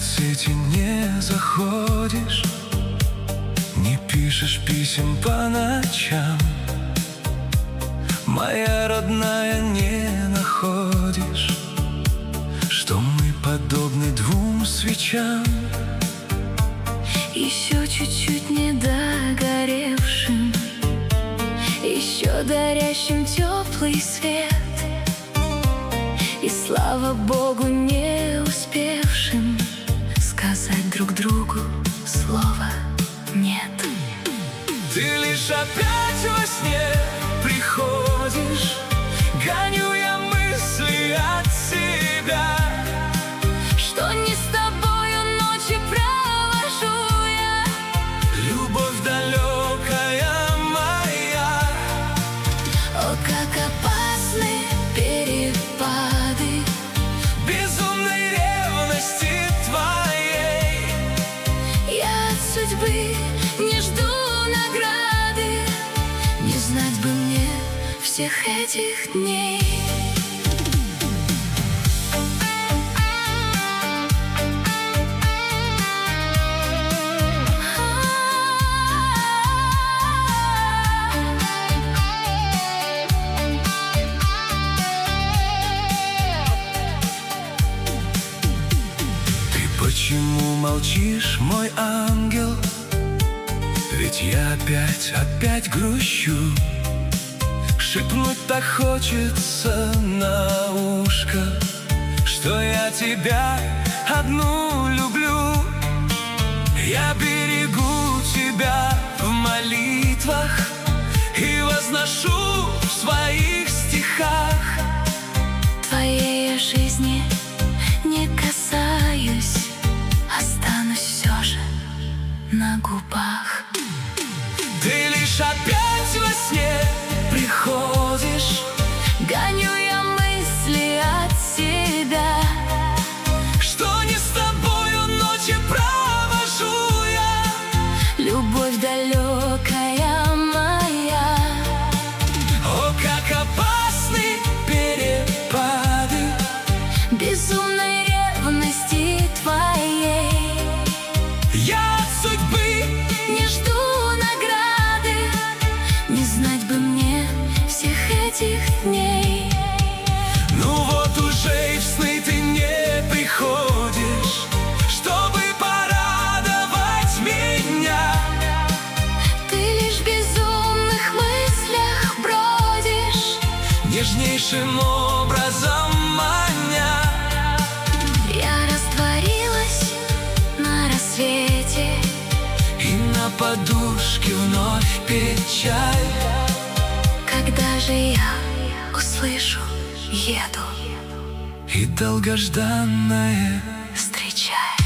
соцсети не заходишь, не пишешь писем по ночам. Моя родная, не находишь, что мы подобны двум свечам, еще чуть-чуть не догоревшим, еще дарящим теплый свет. И слава Богу, не успевшим сказать друг другу слова «нет». Ты лишь опять во сне приходишь, гоню я мысли от себя, что не с тобою ночи провожу я. Любовь далекая моя. О, как опасны перепады Безумной ревности твоей. Я от судьбы не жду награды, не знать бы мне всех этих дней. Почему молчишь, мой ангел? Ведь я опять грущу. Шепнуть так хочется на ушко, что я тебя одну люблю. Я берегу тебя в молитвах и возношу в своих стихах. Твоей жизни не касаюсь, останусь все же на губах. Ты лишь опять во сне приходишь, гоню я мысли от себя, что не с тобою ночи провожу я. Любовь далекая моя. О, как опасны перепады Безумной ревности твоей. Я от судьбы не жду награды, не знать бы мне всех этих дней. Ну вот уже и в сны ты не приходишь, чтобы порадовать меня. Ты лишь в безумных мыслях бродишь, Нежнейшим образом маня. я растворилась на рассвете, И на подушке вновь печаль. когда же я услышу «еду», И долгожданное встречай.